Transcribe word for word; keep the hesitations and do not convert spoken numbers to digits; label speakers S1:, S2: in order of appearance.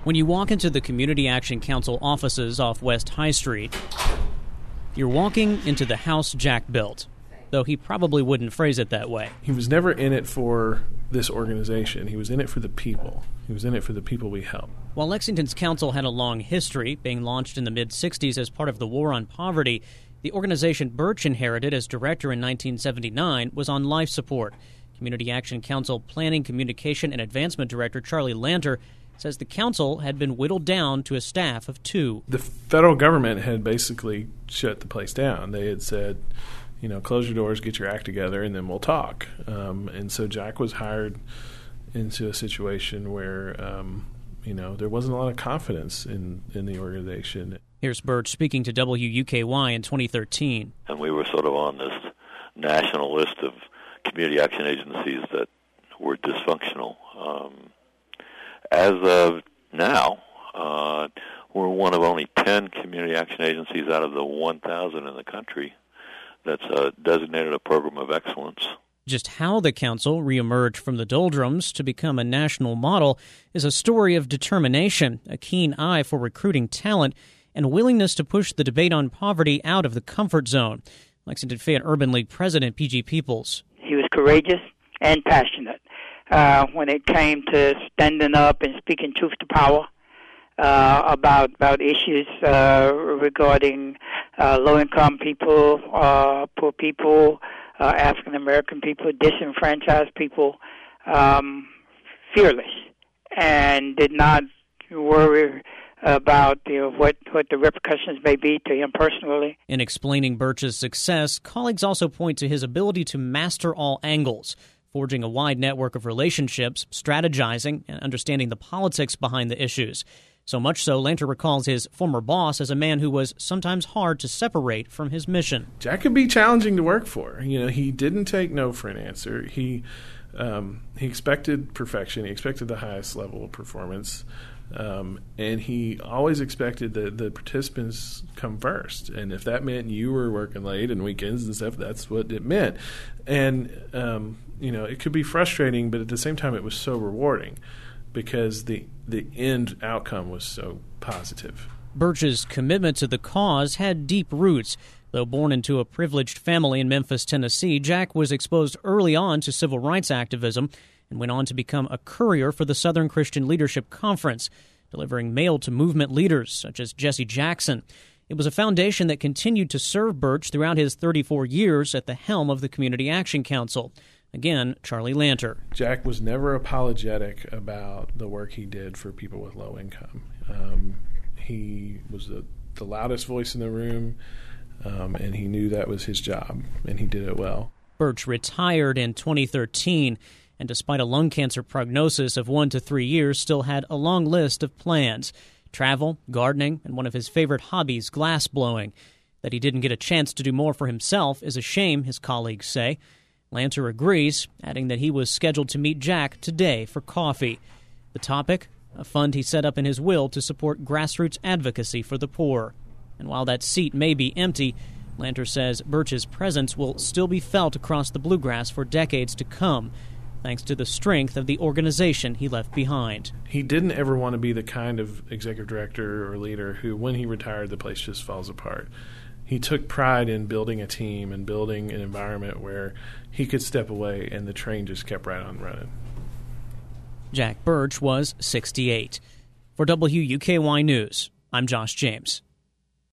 S1: When you walk into the Community Action Council offices off West High Street, you're walking into the house Jack built, though he probably wouldn't phrase it that way.
S2: He was never in it for this organization. He was in it for the people. He was in it for the people we help.
S1: While Lexington's council had a long history, being launched in the mid-sixties as part of the War on Poverty, the organization Birch inherited as director in nineteen seventy-nine was on life support. Community Action Council Planning, Communication, and Advancement Director Charlie Lanter says the council had been whittled down to a staff of two.
S2: The federal government had basically shut the place down. They had said, you know, close your doors, get your act together, and then we'll talk. Um, and so Jack was hired into a situation where, um, you know, there wasn't a lot of confidence in, in the organization.
S1: Here's Birch speaking to W U K Y in twenty thirteen.
S3: And we were sort of on this national list of community action agencies that were dysfunctional. Um, as of now, uh, we're one of only ten community action agencies out of the one thousand in the country that's uh, designated a program of excellence.
S1: Just how the council reemerged from the doldrums to become a national model is a story of determination, a keen eye for recruiting talent, and a willingness to push the debate on poverty out of the comfort zone. Lexington Fayette Urban League President P G Peoples.
S4: He was courageous and passionate uh, when it came to standing up and speaking truth to power uh, about about issues uh, regarding uh, low-income people, uh, poor people, uh, African-American people, disenfranchised people, um, fearless, and did not worry about you know, what, what the repercussions may be to him personally.
S1: In explaining Birch's success, colleagues also point to his ability to master all angles, forging a wide network of relationships, strategizing, and understanding the politics behind the issues. So much so, Lanter recalls his former boss as a man who was sometimes hard to separate from his mission.
S2: Jack could be challenging to work for. You know, he didn't take no for an answer. He um, he expected perfection. He expected the highest level of performance. Um, and he always expected that the participants come first. And if that meant you were working late and weekends and stuff, that's what it meant. And, um, you know, it could be frustrating, but at the same time it was so rewarding because the the end outcome was so positive.
S1: Birch's commitment to the cause had deep roots. Though born into a privileged family in Memphis, Tennessee, Jack was exposed early on to civil rights activism and went on to become a courier for the Southern Christian Leadership Conference, delivering mail to movement leaders such as Jesse Jackson. It was a foundation that continued to serve Birch throughout his thirty-four years at the helm of the Community Action Council. Again, Charlie Lanter.
S2: Jack was never apologetic about the work he did for people with low income. Um, he was the, the loudest voice in the room, um, and he knew that was his job, and he did it well.
S1: Birch retired in twenty thirteen, and despite a lung cancer prognosis of one to three years, still had a long list of plans. Travel, gardening, and one of his favorite hobbies, glass blowing. That he didn't get a chance to do more for himself is a shame, his colleagues say. Lanter agrees, adding that he was scheduled to meet Jack today for coffee. The topic? A fund he set up in his will to support grassroots advocacy for the poor. And while that seat may be empty, Lanter says Birch's presence will still be felt across the bluegrass for decades to come, thanks to the strength of the organization he left behind.
S2: He didn't ever want to be the kind of executive director or leader who, when he retired, the place just falls apart. He took pride in building a team and building an environment where he could step away and the train just kept right on running.
S1: Jack Birch was sixty-eight. For W U K Y News, I'm Josh James.